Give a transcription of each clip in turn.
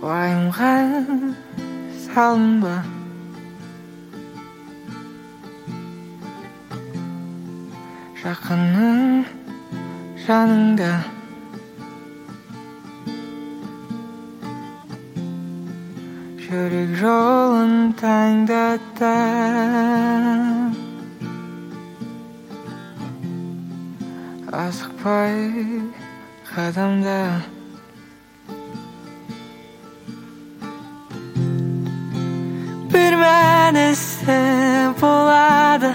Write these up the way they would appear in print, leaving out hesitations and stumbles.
уайымға салынба, жақының жаныңда. Жүрек жолын таңдата, асықпай қадамда. Бір мәнісі болады,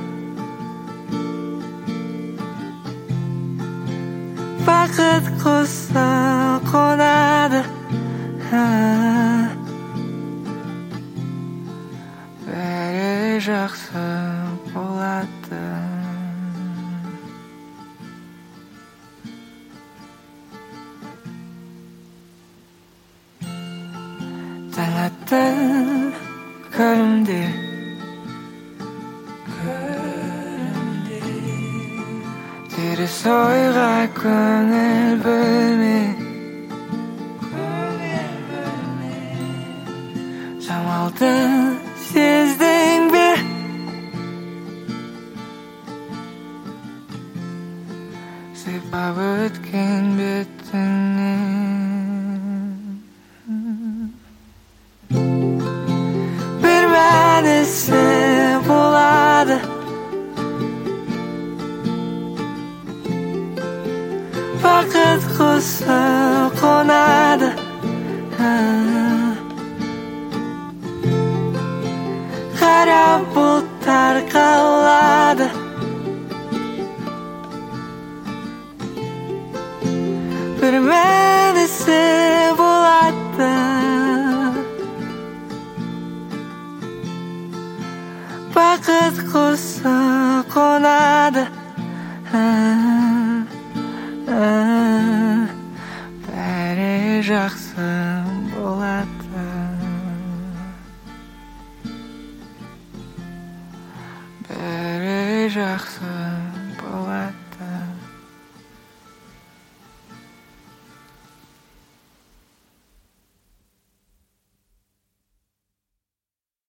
бақыт құсы қонады. Бәрі жақсы болады. Таң атты күлімде, теріс ойға көңіл бөлме. Самалды сездің бе? Сипап өткен бетіңнен. Бір мәнісі болады, бақыт құсы қонады. Қара бұлттар қалады, бір мәнісі болады, бақыт құсы қонады. Бәрі жақсы болады. Бәрі жақсы